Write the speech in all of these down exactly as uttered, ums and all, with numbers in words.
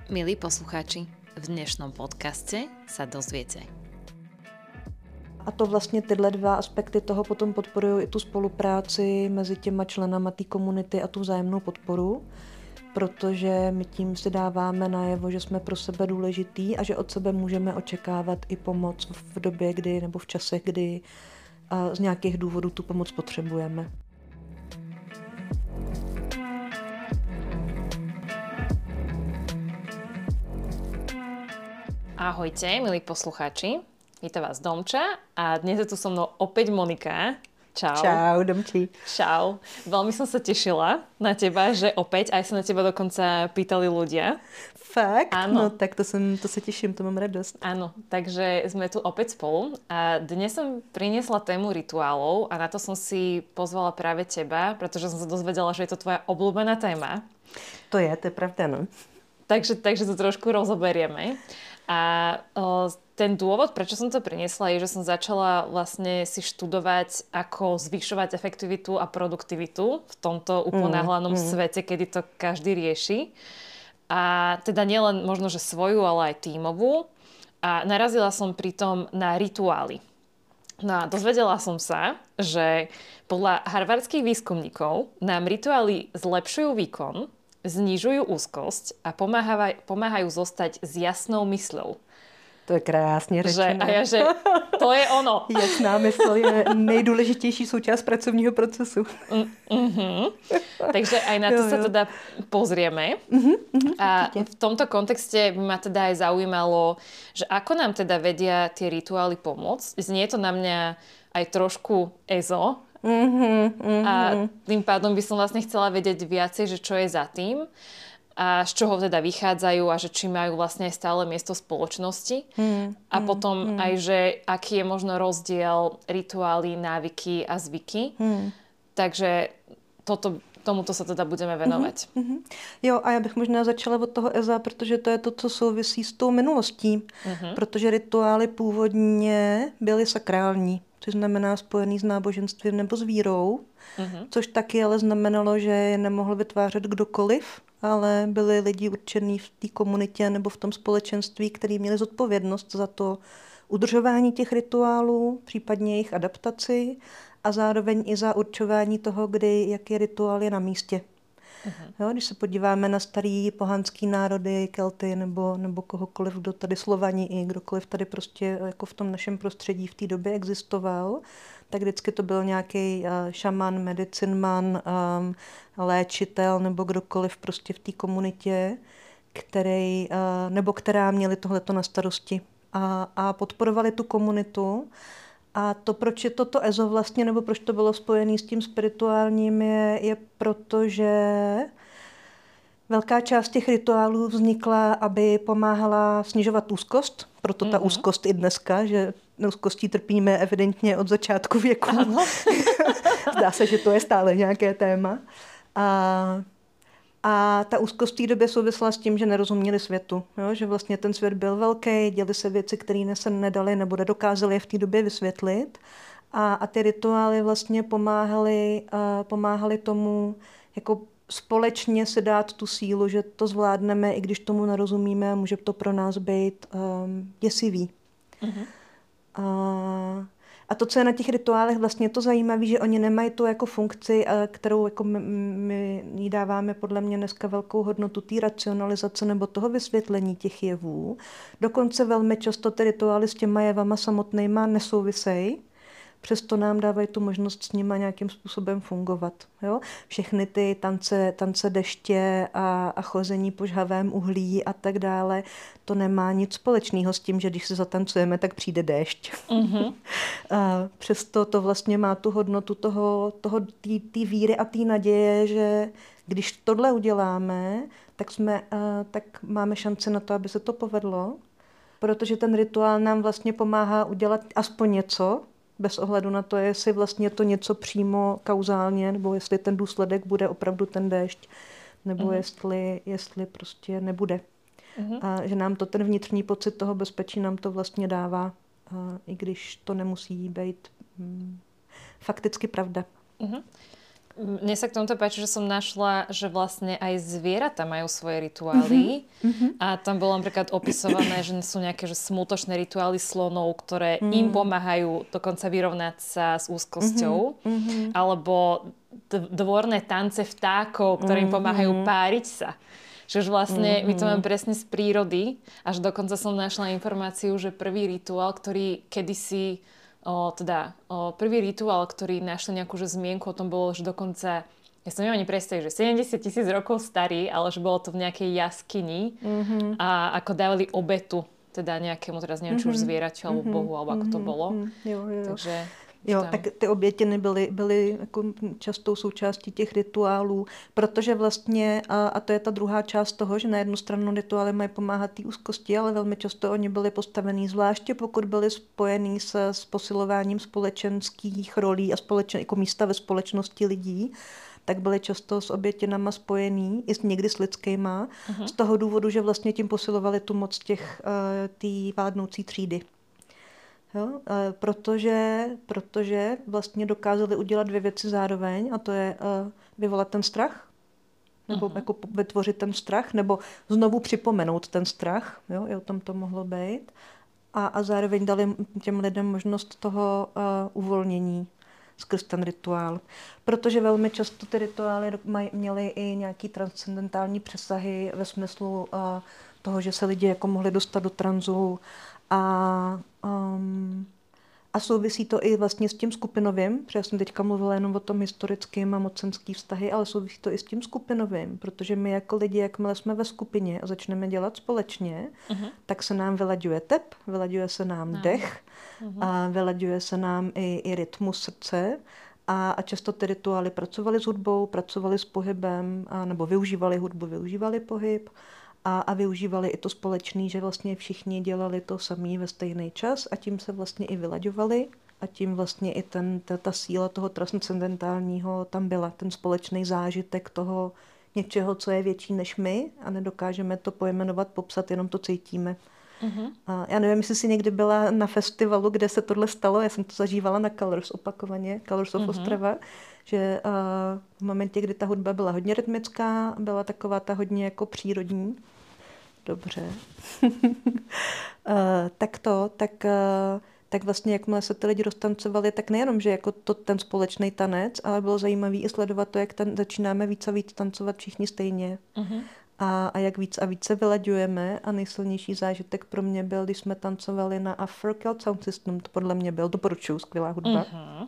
Milí poslucháči, v dnešnom podcaste sa dozviete. A to vlastně tyhle dva aspekty toho potom podporují i tu spolupráci mezi těma členama té komunity a tu vzájemnou podporu, protože my tím si dáváme najevo, že jsme pro sebe důležitý a že od sebe můžeme očekávat i pomoc v době, kdy nebo v časech, kdy z nějakých důvodů tu pomoc potřebujeme. Ahojte, milí poslucháči. Vítam vás Domča a dnes je tu so mnou opäť Monika. Čau. Čau, Domči. Čau. Veľmi som sa tešila na teba, že opäť, aj sa na teba dokonca pýtali ľudia. Fakt? Áno. No tak to, som, to sa teším, to mám radost. Áno, takže sme tu opäť spolu a dnes som priniesla tému rituálov a na to som si pozvala práve teba, pretože som sa dozvedela, že je to tvoja obľúbená téma. To je, to je pravda, no. Takže, takže to trošku rozoberieme. A o, ten dôvod, prečo som to priniesla, je, že som začala vlastne si študovať, ako zvyšovať efektivitu a produktivitu v tomto uponáhlanom mm, mm. svete, kedy to každý rieši. A teda nielen možno, že svoju, ale aj tímovú. A narazila som pritom na rituály. No a dozvedela som sa, že podľa harvardských výskumníkov nám rituály zlepšujú výkon, znižujú úzkosť a pomáhajú, pomáhajú zostať s jasnou mysľou. To je krásně řečeno. Že, a ja, že to je ono. Jasná mysl je nejdůležitější součást pracovního procesu. Mm, mm-hmm. Takže aj na to jo, sa jo. teda pozrieme. Mm-hmm, mm-hmm, a určite. v tomto kontexte by ma teda aj zaujímalo, že ako nám teda vedia tie rituály pomôcť. Znie to na mňa aj trošku ezo. Mm-hmm, mm-hmm. A tým pádom by som vlastne chcela vedieť viacej, že čo je za tým a z čoho teda vychádzajú a že či majú vlastne aj stále miesto v spoločnosti. Mm, a potom mm, aj, že aký je možno rozdiel rituály, návyky a zvyky. Mm. Takže toto, tomuto sa teda budeme venovať. Mm-hmm. Jo, a já bych možná začala od toho Eza, protože to je to, co souvisí s tou minulostí. Mm-hmm. Protože rituály původně byly sakrální, což znamená spojený s náboženstvím nebo s vírou, mm-hmm. což taky ale znamenalo, že je nemohl vytvářet kdokoliv, ale byli lidi určený v té komunitě nebo v tom společenství, který měli zodpovědnost za to udržování těch rituálů, případně jejich adaptaci a zároveň i za určování toho, kdy jaký rituál je na místě. Uh-huh. Jo, když se podíváme na starý pohanský národy, Kelty nebo, nebo kohokoliv, kdo tady Slovani i kdokoliv tady prostě jako v tom našem prostředí v té době existoval, tak vždycky to byl nějaký uh, šaman, medicinman, um, léčitel nebo kdokoliv prostě v té komunitě, který, uh, nebo která měli tohleto na starosti a, a podporovali tu komunitu. A to, proč je toto ezo vlastně, nebo proč to bylo spojené s tím spirituálním, je, je proto, že velká část těch rituálů vznikla, aby pomáhala snižovat úzkost. Proto ta mm-hmm. úzkost i dneska, že úzkostí trpíme evidentně od začátku věku. Zdá se, že to je stále nějaké téma. A A ta úzkost v té době souvisela s tím, že nerozuměli světu. Jo? Že vlastně ten svět byl velký, děli se věci, které se nedali nebo nedokázali je v té době vysvětlit. A, a ty rituály vlastně pomáhaly, uh, pomáhaly tomu jako společně si dát tu sílu, že to zvládneme, i když tomu nerozumíme, může to pro nás být um, děsivý. Mm-hmm. Uh, A to, co je na těch rituálech vlastně to zajímavé, že oni nemají tu jako funkci, kterou jako my, my jí dáváme podle mě dneska velkou hodnotu té racionalizace nebo toho vysvětlení těch jevů. Dokonce velmi často ty rituály s těma jevama samotnýma nesouvisejí. Přesto nám dávají tu možnost s nima nějakým způsobem fungovat. Jo? Všechny ty tance, tance deště a, a chození po žhavém uhlí a tak dále, to nemá nic společného s tím, že když se zatancujeme, tak přijde déšť. Mm-hmm. A přesto to vlastně má tu hodnotu toho, toho té víry a té naděje, že když tohle uděláme, tak, jsme, tak máme šanci na to, aby se to povedlo. Protože ten rituál nám vlastně pomáhá udělat aspoň něco, bez ohledu na to, jestli vlastně to něco přímo kauzálně, nebo jestli ten důsledek bude opravdu ten déšť, nebo uh-huh. jestli, jestli prostě nebude. Uh-huh. A že nám to ten vnitřní pocit toho bezpečí nám to vlastně dává, a i když to nemusí být hm, fakticky pravda. Uh-huh. Mne sa k tomuto páči, že som našla, že vlastne aj zvieratá majú svoje rituály. Mm-hmm. A tam bolo napríklad opisované, že sú nejaké že smutočné rituály slonov, ktoré mm. im pomáhajú dokonca vyrovnať sa s úzkosťou. Mm-hmm. Alebo dvorné tance vtákov, ktoré im pomáhajú mm-hmm. páriť sa. Čiže vlastne mm-hmm. my to máme presne z prírody. Až dokonca som našla informáciu, že prvý rituál, ktorý kedysi O, teda o, prvý rituál, ktorý našli nejakú že zmienku o tom bolo, že dokonca, ja som neviem ani predstaviť, že sedemdesiat tisíc rokov starý, ale že bolo to v nejakej jaskyni mm-hmm. a ako dávali obetu teda nejakému, teraz neviem, mm-hmm. či už zvieraťu alebo mm-hmm. bohu, alebo ako to bolo. Mm-hmm. Jo, jo. Takže... Jo, tak ty obětiny byly, byly jako častou součástí těch rituálů, protože vlastně, a, a to je ta druhá část toho, že na jednu stranu rituály mají pomáhat té úzkosti, ale velmi často oni byli postavený, zvláště pokud byli spojený se s posilováním společenských rolí a společen, jako místa ve společnosti lidí, tak byly často s obětinama spojený, i někdy s lidskýma, uh-huh. z toho důvodu, že vlastně tím posilovali tu moc těch, té vládnoucí třídy. Jo, protože, protože vlastně dokázali udělat dvě věci zároveň, a to je uh, vyvolat ten strach, nebo uh-huh. jako vytvořit ten strach, nebo znovu připomenout ten strach, jo, i o tom to mohlo být, a, a zároveň dali těm lidem možnost toho uh, uvolnění skrz ten rituál. Protože velmi často ty rituály maj, měly i nějaký transcendentální přesahy ve smyslu uh, toho, že se lidi jako mohli dostat do tranzu. A, um, a souvisí to i vlastně s tím skupinovým, protože já jsem teďka mluvila jenom o tom historickém a mocenský vztahy, ale souvisí to i s tím skupinovým, protože my jako lidi, jakmile jsme ve skupině a začneme dělat společně, uh-huh. tak se nám vylaďuje tep, vylaďuje se nám uh-huh. dech, uh-huh. a vylaďuje se nám i, i rytmus srdce a, a často ty rituály pracovaly s hudbou, pracovaly s pohybem, a, nebo využívali hudbu, využívali pohyb. A, a využívali i to společný, že vlastně všichni dělali to samý ve stejný čas a tím se vlastně i vylaďovali a tím vlastně i ten, ta, ta síla toho transcendentálního tam byla, ten společný zážitek toho něčeho, co je větší než my a nedokážeme to pojmenovat, popsat, jenom to cítíme. Uh-huh. A já nevím, jestli jsi někdy byla na festivalu, kde se tohle stalo, já jsem to zažívala na Colors opakovaně, Colors of uh-huh. Ostrava, že uh, v momentě, kdy ta hudba byla hodně rytmická, byla taková ta hodně jako přírodní. Dobře. uh, tak to, tak, uh, tak vlastně jakmile se ty lidi roztancovali, tak nejenom, že jako to ten společný tanec, ale bylo zajímavé i sledovat to, jak tan- začínáme víc a víc tancovat všichni stejně. Uh-huh. A, a jak víc a víc se vylaďujeme. A nejsilnější zážitek pro mě byl, když jsme tancovali na Afro Celt Sound System, to podle mě byl, doporučuju, skvělá hudba. Uh-huh.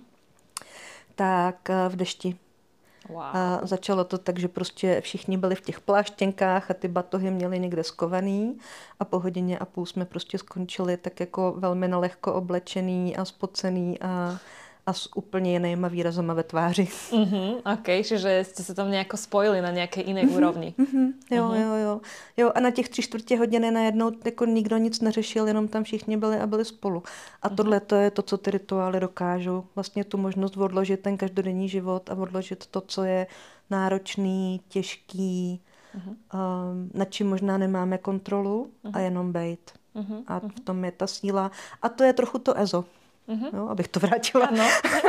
Tak v dešti. Wow. A začalo to tak, že prostě všichni byli v těch pláštěnkách a ty batohy měli někde skovaný a po hodině a půl jsme prostě skončili tak jako velmi nalehko oblečený a spocený a, a s úplně jinýma výrazama ve tváři. Mm-hmm, ok, čiže jste se tam nějak spojili na nějaké jiné mm-hmm, úrovni. Mm-hmm, jo, mm-hmm. jo, jo. Jo, a na těch tři čtvrtě hodiny najednou jako nikdo nic neřešil, jenom tam všichni byli a byli spolu. A mm-hmm. tohle to je to, co ty rituály dokážou. Vlastně tu možnost odložit ten každodenní život a odložit to, co je náročný, těžký, mm-hmm. um, nad čím možná nemáme kontrolu mm-hmm. a jenom bejt. Mm-hmm. A v tom je ta síla. A to je trochu to ezo. Uh-huh. No, abych to vrátila. Ano.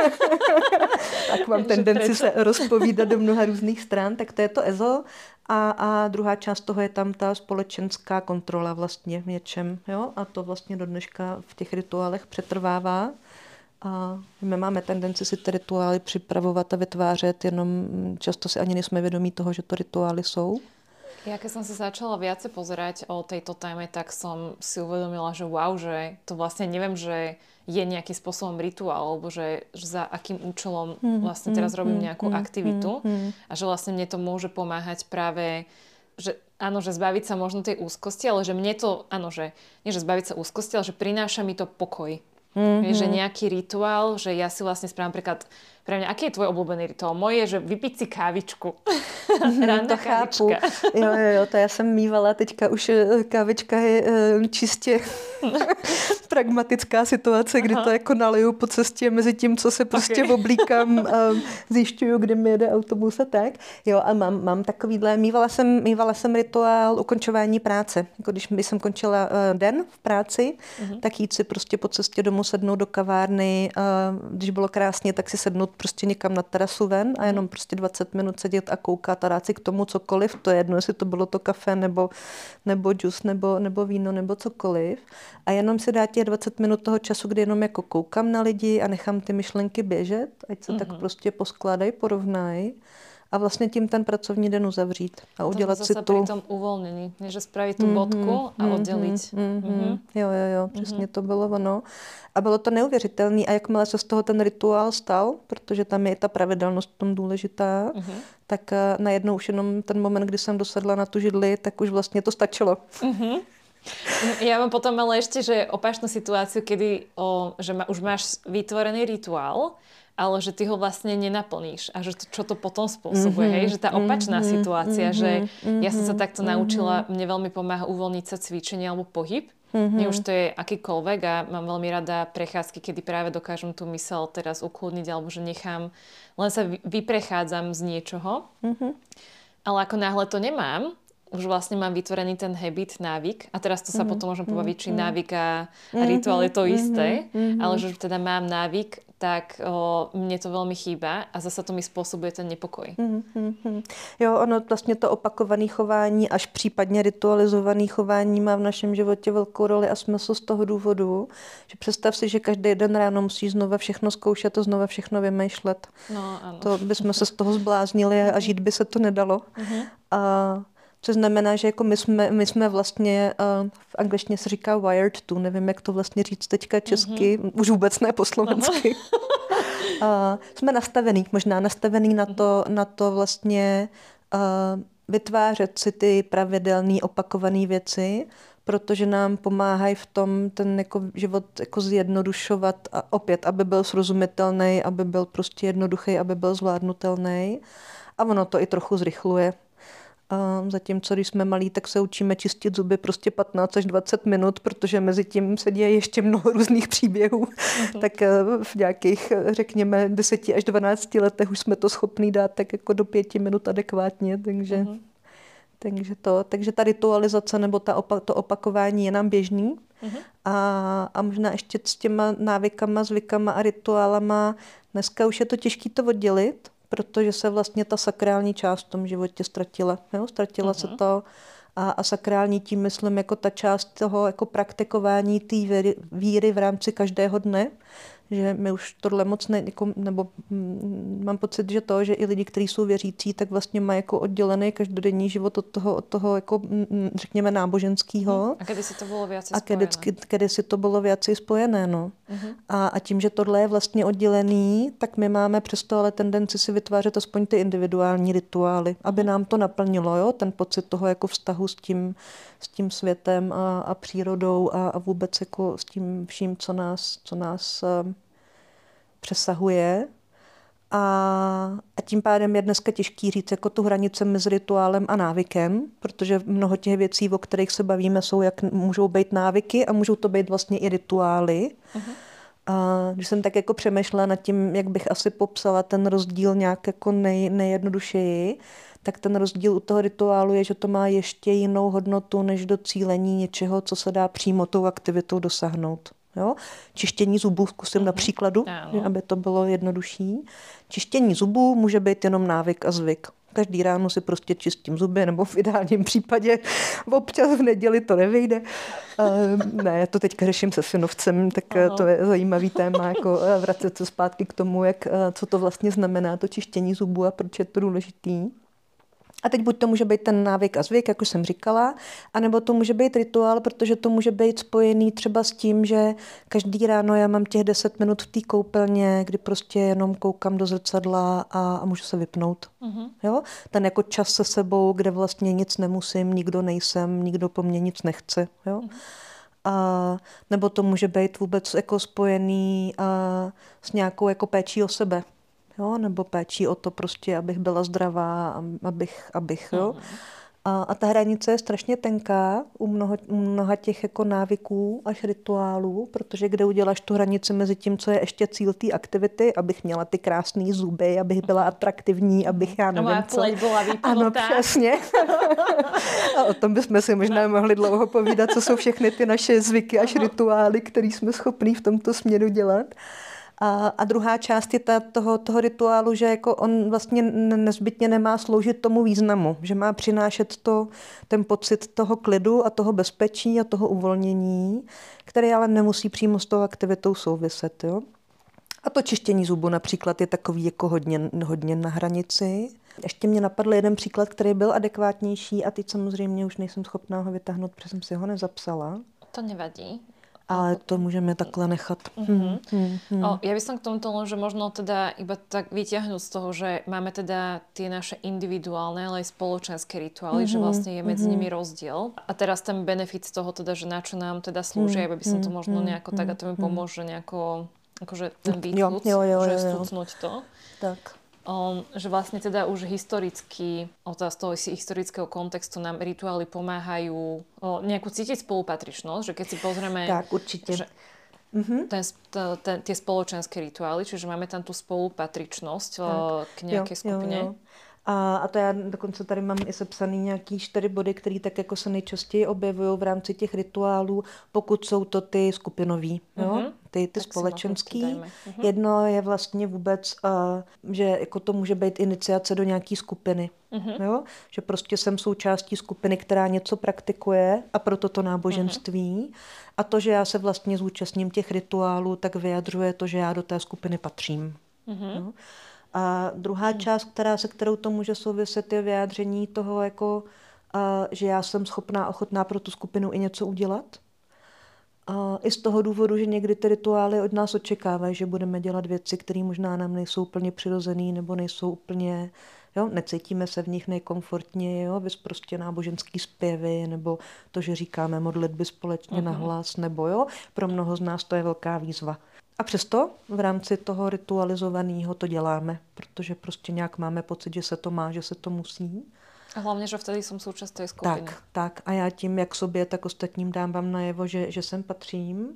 Tak mám tendenci se rozpovídat do mnoha různých stran, tak to je to ezo a, a druhá část toho je tam ta společenská kontrola vlastně v něčem. Jo? A to vlastně do dneška v těch rituálech přetrvává. A my máme tendenci si ty rituály připravovat a vytvářet, jenom často si ani nejsme vědomí toho, že to rituály jsou. Ja keď som sa začala viacej pozerať o tejto téme, tak som si uvedomila, že wow, že to vlastne neviem, že je nejakým spôsobom rituál, alebo že, že za akým účelom vlastne teraz robím nejakú aktivitu a že vlastne mne to môže pomáhať práve, že áno, že zbaviť sa možno tej úzkosti, ale že mne to, áno, že nie, že zbaviť sa úzkosti, ale že prináša mi to pokoj. Mm-hmm. Že nejaký rituál, že ja si vlastne spravím napríklad, pre mňa, aký je tvoj obľúbený rituál? Moje je, že vypiť si kávičku. Mm, to chápu. Jo, jo, jo, to já jsem mývala, teďka už kávička je čistě pragmatická situace, kdy Aha. to jako naliju po cestě mezi tím, co se prostě okay. oblíkám a zjišťuju, kdy mi jede autobus a tak. Jo, a mám, mám takovýhle, mývala jsem, mývala jsem rituál ukončování práce. Jako když jsem končila den v práci, uh-huh. tak jít si prostě po cestě domů sednout do kavárny, a když bylo krásně, tak si sednout prostě někam na terasu ven a jenom prostě dvacet minut sedět a koukat a dát si k tomu cokoliv. To je jedno, jestli to bylo to kafe nebo, nebo džus nebo, nebo víno nebo cokoliv. A jenom si dát těch dvacet minut toho času, kdy jenom jako koukám na lidi a nechám ty myšlenky běžet, ať se mm-hmm. tak prostě poskládají, porovnají. A vlastně tím ten pracovní den uzavřít a udělat si tu... Pri tom uvolnění, že spravit tu bodku a oddělit. Mm-hmm. Mm-hmm. Jo, jo, jo, přesně mm-hmm. to bylo ono. A bylo to neuvěřitelné. A jakmile se z toho ten rituál stal, protože tam je i ta pravidelnost v tom důležitá, mm-hmm. tak najednou už jenom ten moment, kdy jsem dosedla na tu židli, tak už vlastně to stačilo. Mm-hmm. Ja mám potom ale ešte, že opačnú situáciu, kedy o, že ma, už máš vytvorený rituál, ale že ty ho vlastne nenaplníš a že to, čo to potom spôsobuje, mm-hmm, hej? Že tá opačná mm-hmm, situácia, mm-hmm, že mm-hmm, ja som sa takto mm-hmm. naučila, mne veľmi pomáha uvoľniť sa cvičenie alebo pohyb, mm-hmm. nie už to je akýkoľvek a mám veľmi rada prechádzky, kedy práve dokážem tú myseľ teraz ukludniť alebo že nechám, len sa vyprechádzam z niečoho, mm-hmm. ale ako náhle to nemám, už vlastne mám vytvorený ten habit, návyk. A teraz to sa mm-hmm. potom môžem pobaviť, či návyk a, a rituál je to isté. Mm-hmm. Ale že teda mám návyk, tak o, mne to veľmi chýba a zase to mi spôsobuje ten nepokoj. Mm-hmm. Jo, ono vlastně to opakované chování, až případně ritualizované chování má v našem životě velkou roli a smysl z toho důvodu, že představ si, že každý den ráno musíš znova všechno zkoušet a znova všechno vymýšlet. No, ano. To bychom se z toho zbláznili a žít by se to nedalo. Mm-hmm. A což znamená, že jako my jsme, my jsme vlastně, uh, v angličtině se říká wired to, nevím, jak to vlastně říct teďka česky, mm-hmm. už vůbec ne po slovensky. uh, jsme nastavený, možná nastavený na to, na to vlastně uh, vytvářet si ty pravidelné opakované věci, protože nám pomáhají v tom ten jako život jako zjednodušovat a opět, aby byl srozumitelný, aby byl prostě jednoduchý, aby byl zvládnutelný. A ono to i trochu zrychluje. A zatímco, když jsme malí, tak se učíme čistit zuby prostě patnáct až dvacet minut, protože mezi tím se děje ještě mnoho různých příběhů. Uh-huh. Tak v nějakých, řekněme, deseti až dvanácti letech už jsme to schopní dát tak jako do pěti minut adekvátně. Takže, uh-huh. takže, to, takže ta ritualizace nebo ta opa- to opakování je nám běžný. Uh-huh. A, a možná ještě s těma návykama, zvykama a rituálama dneska už je to těžké to oddělit, protože se vlastně ta sakrální část v tom životě ztratila. Jo? Ztratila uh-huh. se to a, a sakrální tím myslím jako ta část toho jako praktikování té víry, víry v rámci každého dne, že my už tohle moc ne, jako, nebo mm, mám pocit, že to, že i lidi, kteří jsou věřící, tak vlastně mají jako oddělený každodenní život od toho, od toho jako, mm, řekněme, náboženského. A kedy si to bylo víc spojené? A kedy, kedy si to bylo víc spojené, no. Uh-huh. A, a tím, že tohle je vlastně oddělený, tak my máme přesto ale tendenci si vytvářet aspoň ty individuální rituály, aby nám to naplnilo, jo, ten pocit toho jako vztahu s tím, s tím světem a, a přírodou a, a vůbec jako s tím vším, co nás, co nás um, přesahuje. A, a tím pádem je dneska těžký říct jako tu hranici mezi rituálem a návykem, protože mnoho těch věcí, o kterých se bavíme, jsou, jak můžou být návyky a můžou to být vlastně i rituály. Uh-huh. A když jsem tak jako přemýšlela nad tím, jak bych asi popsala ten rozdíl nějak jako nej, nejjednodušeji, tak ten rozdíl u toho rituálu je, že to má ještě jinou hodnotu než docílení něčeho, co se dá přímo tou aktivitou dosáhnout. Jo? Čištění zubů zkusím mm-hmm. na příkladu, že, aby to bylo jednodušší. Čištění zubů může být jenom návyk a zvyk. Každý ráno si prostě čistím zuby, nebo v ideálním případě občas v neděli to nevyjde. Uh, ne, to teďka řeším se synovcem, tak Aha. to je zajímavý téma, jako vracet se zpátky k tomu, jak, co to vlastně znamená, to čištění zubů a proč je to důležitý. A teď buď to může být ten návyk a zvyk, jak už jsem říkala, anebo to může být rituál, protože to může být spojený třeba s tím, že každý ráno já mám těch deset minut v té koupelně, kdy prostě jenom koukám do zrcadla a, a můžu se vypnout. Uh-huh. Jo? Ten jako čas se sebou, kde vlastně nic nemusím, nikdo nejsem, nikdo po mně nic nechce. Jo? Uh-huh. A, nebo to může být vůbec jako spojený a, s nějakou jako péčí o sebe. Jo, nebo péčí o to prostě, abych byla zdravá, abych, abych jo. A, a ta hranice je strašně tenká u mnoha, u mnoha těch jako návyků až rituálů, protože kde uděláš tu hranici mezi tím, co je ještě cíl té aktivity, abych měla ty krásné zuby, abych byla atraktivní, abych já nevím co. Ano, přesně. A o tom bychom si možná mohli dlouho povídat, co jsou všechny ty naše zvyky až rituály, které jsme schopní v tomto směru dělat. A, a druhá část je ta, toho, toho rituálu, že jako on vlastně nezbytně nemá sloužit tomu významu, že má přinášet to, ten pocit toho klidu a toho bezpečí a toho uvolnění, který ale nemusí přímo s tou aktivitou souviset. Jo? A to čištění zubu například je takový jako hodně, hodně na hranici. Ještě mě napadl jeden příklad, který byl adekvátnější a teď samozřejmě už nejsem schopná ho vytáhnout, protože jsem si ho nezapsala. To nevadí. Ale to můžeme takhle nechat. Uh-huh. Hmm, hmm. O, ja by som k tomuto len, že možno teda iba tak vyťahnuť z toho, že máme teda tie naše individuálne, ale aj spoločenské rituály, uh-huh. že vlastne je medzi uh-huh. nimi rozdiel. A teraz ten benefit z toho teda, že na čo nám teda slúži, uh-huh. aby som to možno nejako uh-huh. tak, a to mi pomôže nejako, akože ten výtluc, že stúcnuť to. Tak. Um, že vlastne teda už historicky, z toho historického kontextu nám rituály pomáhajú o, nejakú cítiť spolupatričnosť, že keď si pozrieme tak, určite. Že mm-hmm. ten, ten, tie spoločenské rituály, čiže máme tam tú spolupatričnosť o, k nejakej jo, skupine. Jo, jo. A, a to já dokonce tady mám i sepsaný nějaký čtyři body, které tak jako se nejčastěji objevují v rámci těch rituálů, pokud jsou to ty skupinový, jo? Mm-hmm. ty, ty společenský. Mm-hmm. Jedno je vlastně vůbec, uh, že jako to může být iniciace do nějaký skupiny. Mm-hmm. Jo? Že prostě jsem součástí skupiny, která něco praktikuje a proto to náboženství. Mm-hmm. A to, že já se vlastně zúčastním těch rituálů, tak vyjadřuje to, že já do té skupiny patřím. Mm-hmm. Jo? A druhá část, která, se kterou to může souviset, je vyjádření toho, jako, a, že já jsem schopná, ochotná pro tu skupinu i něco udělat. A i z toho důvodu, že někdy ty rituály od nás očekávají, že budeme dělat věci, které možná nám nejsou úplně přirozený nebo nejsou úplně, jo, necítíme se v nich nejkomfortněji, jo, vys prostě náboženský zpěvy nebo to, že říkáme modlitby společně uh-huh. nahlas, nebo jo, pro mnoho z nás to je velká výzva. A přesto v rámci toho ritualizovaného to děláme, protože prostě nějak máme pocit, že se to má, že se to musí. A hlavně, že vtedy jsem součást té skupiny. Tak, tak. A já tím, jak sobě, tak ostatním dávám najevo, že, že sem patřím.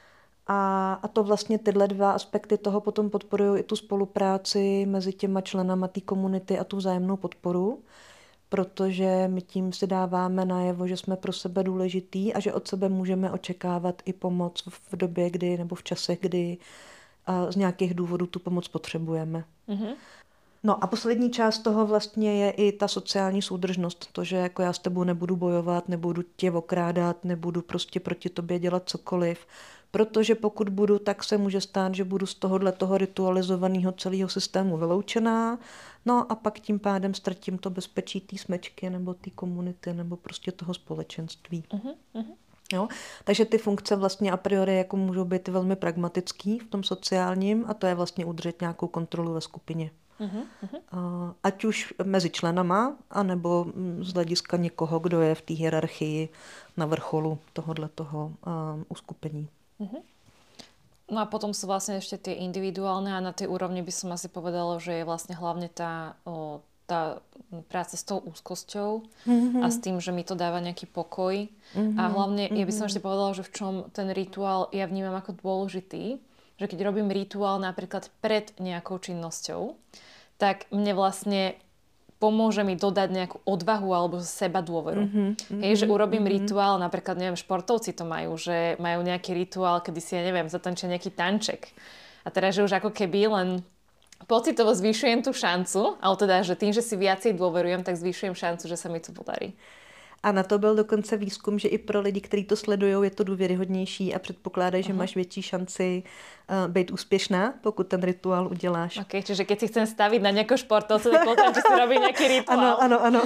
A, a to vlastně tyhle dva aspekty toho potom podporují i tu spolupráci mezi těma členama té komunity a tu vzájemnou podporu, protože my tím si dáváme najevo, že jsme pro sebe důležitý a že od sebe můžeme očekávat i pomoc v době, kdy nebo v časech, kdy z nějakých důvodů tu pomoc potřebujeme. Mm-hmm. No a poslední část toho vlastně je i ta sociální soudržnost. To, že jako já s tebou nebudu bojovat, nebudu tě okrádat, nebudu prostě proti tobě dělat cokoliv. Protože pokud budu, tak se může stát, že budu z tohohle toho ritualizovaného celého systému vyloučená. No a pak tím pádem ztratím to bezpečí té smečky nebo té komunity nebo prostě toho společenství. Uh-huh, uh-huh. Jo? Takže ty funkce vlastně a priori jako můžou být velmi pragmatický v tom sociálním a to je vlastně udržet nějakou kontrolu ve skupině. Uh-huh, uh-huh. Ať už mezi členama, anebo z hlediska někoho, kdo je v té hierarchii na vrcholu tohohletoho uh, uskupení. Uh-huh. No a potom sú vlastne ešte tie individuálne a na tej úrovni by som asi povedala, že je vlastne hlavne tá, o, tá práca s tou úzkosťou mm-hmm. a s tým, že mi to dáva nejaký pokoj. Mm-hmm. A hlavne, ja by som ešte povedala, že v čom ten rituál ja vnímam ako dôležitý, že keď robím rituál napríklad pred nejakou činnosťou, tak mne vlastne pomôže mi dodať nejakú odvahu alebo seba dôveru. Mm-hmm, Hej, že urobím mm-hmm. rituál, napríklad, neviem, športovci to majú, že majú nejaký rituál, kedy si, ja neviem, zatančia nejaký tanček. A teraz, že už ako keby len pocitovo zvyšujem tú šancu, ale teda, že tým, že si viacej dôverujem, tak zvyšujem šancu, že sa mi to podarí. A na to byl dokonce výzkum, že i pro lidi, kteří to sledují, je to důvěryhodnější a předpokládají, že máš větší šanci uh, být úspěšná, pokud ten rituál uděláš. Ok, čiže keď si chcem stavit na nějakou športovce, tak potom, že si robí nějaký rituál. Ano, ano, ano.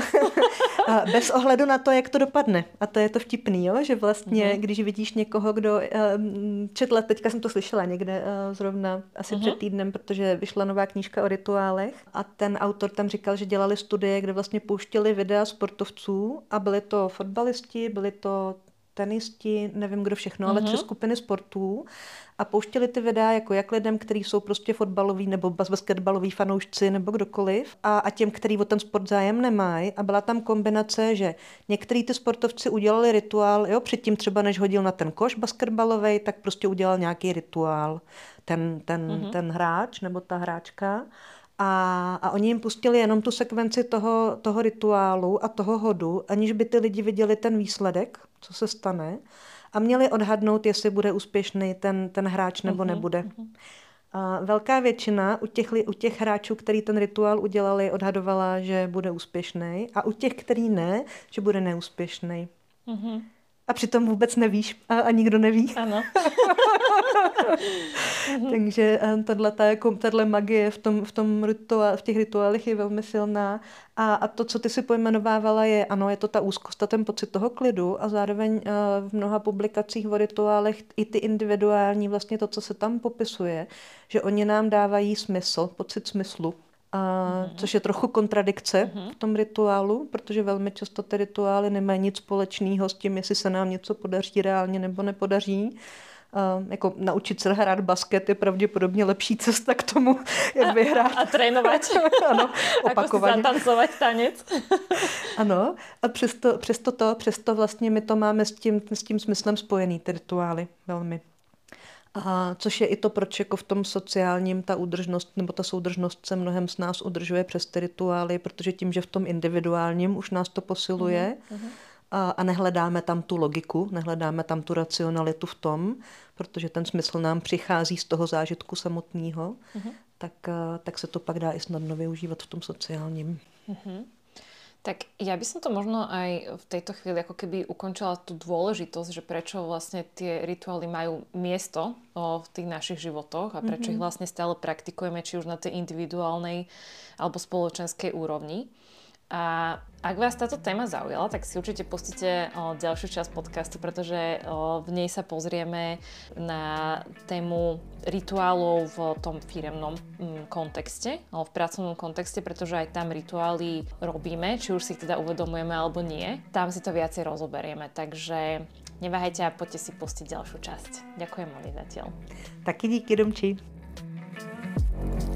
Bez ohledu na to, jak to dopadne. A to je to vtipný, jo? Že vlastně, uh-huh. když vidíš někoho, kdo uh, četla, teďka jsem to slyšela někde uh, zrovna asi uh-huh. před týdnem, protože vyšla nová knížka o rituálech a ten autor tam říkal, že dělali studie, kde vlastně pouštěli videa sportovců a byly to fotbalisti, byli to tenisti, nevím kdo všechno, ale tři skupiny sportů a pouštěli ty videa jako jak lidem, kteří jsou prostě fotbaloví nebo basketbaloví fanoušci nebo kdokoliv a, a těm, kteří o ten sport zájem nemají a byla tam kombinace, že některý ty sportovci udělali rituál, jo, předtím třeba než hodil na ten koš basketbalovej, tak prostě udělal nějaký rituál ten, ten, uh-huh. ten hráč nebo ta hráčka. A, a oni jim pustili jenom tu sekvenci toho, toho rituálu a toho hodu, aniž by ty lidi viděli ten výsledek, co se stane, a měli odhadnout, jestli bude úspěšný ten, ten hráč nebo uh-huh, nebude. Uh-huh. A velká většina u těch, u těch hráčů, který ten rituál udělali, odhadovala, že bude úspěšný, a u těch, který ne, že bude neúspěšný. Mm-hmm. A přitom vůbec nevíš a, a nikdo neví. Ano. Takže tato, jako, tato magie v, tom, v, tom rituál, v těch rituálech je velmi silná. A, a to, co ty si pojmenovávala, je, ano, je to ta úzkost a ten pocit toho klidu, a zároveň uh, v mnoha publikacích o rituálech i ty individuální, vlastně to, co se tam popisuje, že oni nám dávají smysl, pocit smyslu. A, mm-hmm. Což je trochu kontradikce mm-hmm. v tom rituálu, protože velmi často ty rituály nemají nic společného s tím, jestli se nám něco podaří reálně nebo nepodaří. A, jako naučit se hrát basket je pravděpodobně lepší cesta k tomu, jak vyhrát. A, a trénovat. Ano, opakovaně. Ako si zatancovat tanec. Ano, a přesto, přesto to, přesto vlastně my to máme s tím, s tím smyslem spojený, ty rituály, velmi. A což je i to, proč jako v tom sociálním ta údržnost nebo ta soudržnost se mnohem z nás udržuje přes ty rituály, protože tím, že v tom individuálním už nás to posiluje mm-hmm. a, a nehledáme tam tu logiku, nehledáme tam tu racionalitu v tom, protože ten smysl nám přichází z toho zážitku samotného, mm-hmm. tak, tak se to pak dá i snadno využívat v tom sociálním. Mm-hmm. Tak ja by som to možno aj v tejto chvíli ako keby ukončila tú dôležitosť, že prečo vlastne tie rituály majú miesto o, v tých našich životoch a prečo mm-hmm. ich vlastne stále praktikujeme, či už na tej individuálnej alebo spoločenskej úrovni. A ak vás táto téma zaujala, tak si určite pustíte o, ďalšiu časť podcastu, pretože o, v nej sa pozrieme na tému rituálov v tom firemnom mm, kontexte, o, v pracovnom kontexte, pretože aj tam rituály robíme, či už si ich teda uvedomujeme alebo nie. Tam si to viacej rozoberieme, takže neváhajte a poďte si pustiť ďalšiu časť. Ďakujem, Moni, zatiaľ. Taky díky, Domči.